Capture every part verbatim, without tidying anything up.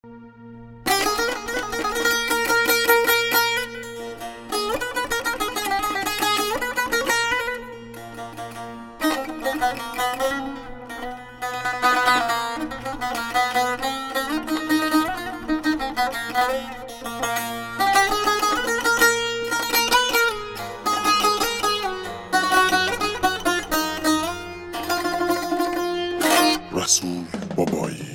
Resul Babayı.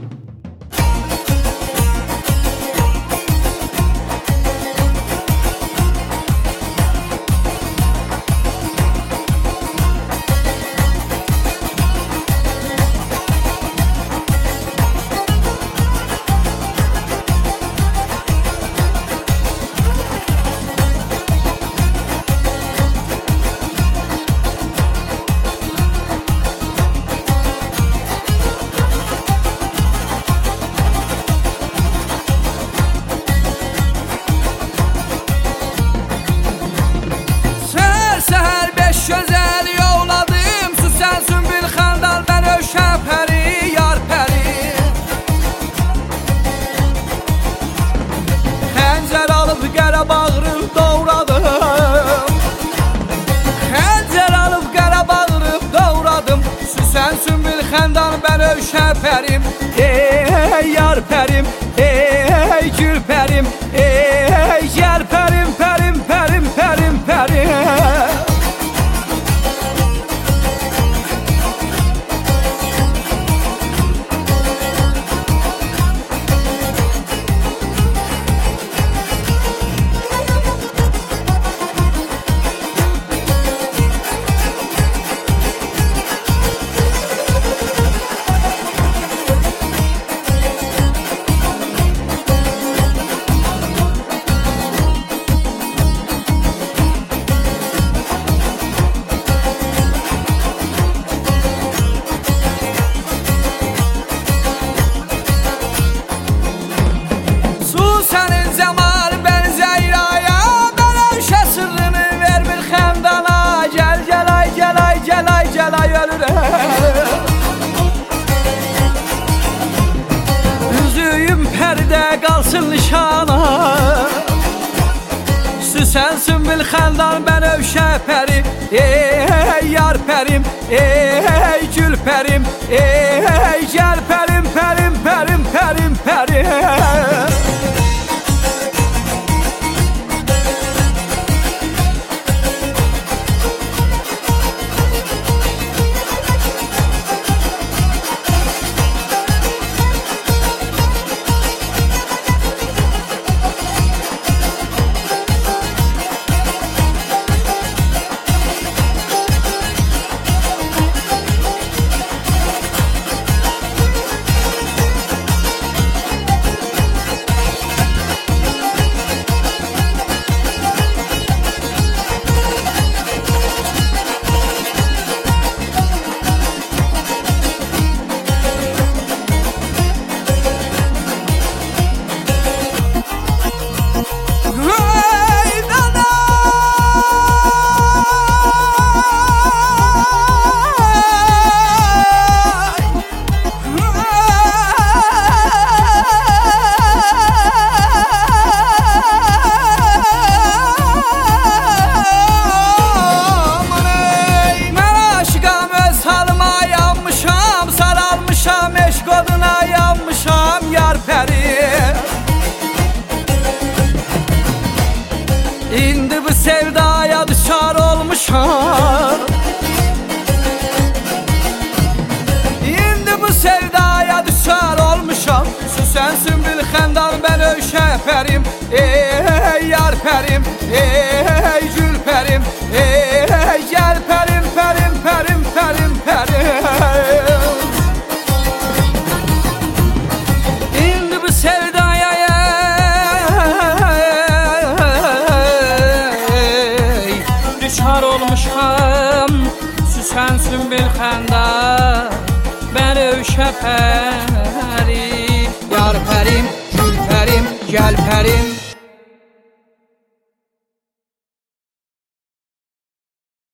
Bağırıp doğradım, xəncər alıb qara bağırıp doğradım. Süsən sümbül xəndan ben övşə pərim, ey yar pərim, ey gül pərim, ey yar pərim, pərim, pərim, pərim, pərim. Üzüyüm pərdə qalsın nişana, Süsən sümbül xəndan ben övşə pərim, ey yar pərim, ey gül pərim, ey gəl pərim, pərim, pərim, pərim, pərim. İndi bu sevdaya düşar olmuşam, İndi bu sevdaya düşar olmuşam. Süsən sümbül xəndan ben övşə pərim, ey yar pərim, ey gül pərim, ey gəl pərim, pərim, pərim, pərim, pərim. İndi bu sevdaya düşar olmuşam. Süsən sümbül xəndan ben övşə pərim, yar pərim, gül pərim, gəl pərim.